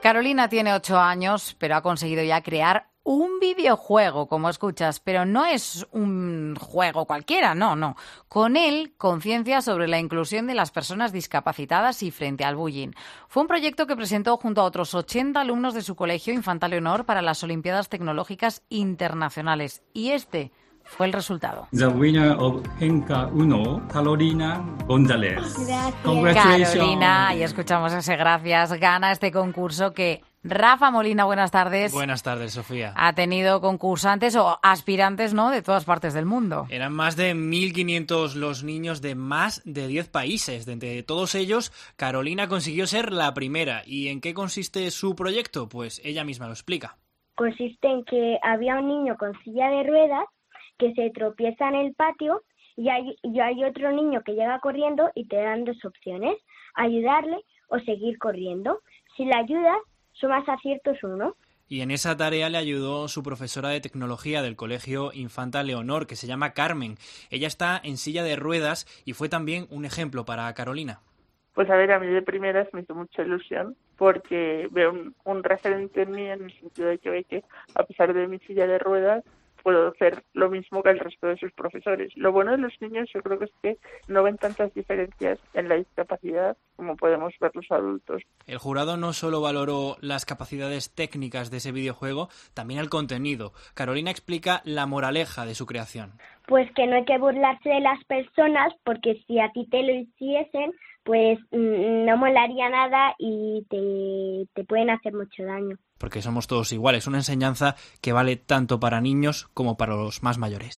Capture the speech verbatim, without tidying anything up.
Carolina tiene ocho años, pero ha conseguido ya crear un videojuego, como escuchas, pero no es un juego cualquiera, no, no. Con él, conciencia sobre la inclusión de las personas discapacitadas y frente al bullying. Fue un proyecto que presentó junto a otros ochenta alumnos de su colegio Infanta Leonor para las Olimpiadas Tecnológicas Internacionales. Y este fue el resultado. The winner of Henka Uno, Carolina González. Gracias. Congratulations. Carolina, y escuchamos ese gracias, gana este concurso que Rafa Molina, buenas tardes. Buenas tardes, Sofía. Ha tenido concursantes o aspirantes, ¿no?, de todas partes del mundo. Eran más de mil quinientos los niños de más de diez países. De entre todos ellos, Carolina consiguió ser la primera. ¿Y en qué consiste su proyecto? Pues ella misma lo explica. Consiste en que había un niño con silla de ruedas que se tropieza en el patio y hay, y hay otro niño que llega corriendo y te dan dos opciones, ayudarle o seguir corriendo. Si le ayudas, sumas aciertos uno. Y en esa tarea le ayudó su profesora de tecnología del colegio Infanta Leonor, que se llama Carmen. Ella está en silla de ruedas y fue también un ejemplo para Carolina. Pues a ver, a mí de primeras me hizo mucha ilusión porque veo un, un referente en mí en el sentido de que ve que a pesar de mi silla de ruedas puedo hacer lo mismo que el resto de sus profesores. Lo bueno de los niños yo creo que es que no ven tantas diferencias en la discapacidad como podemos ver los adultos. El jurado no solo valoró las capacidades técnicas de ese videojuego, también el contenido. Carolina explica la moraleja de su creación. Pues que no hay que burlarse de las personas porque si a ti te lo hiciesen, pues mmm, no molaría nada y te, te pueden hacer mucho daño. Porque somos todos iguales, una enseñanza que vale tanto para niños como para los más mayores.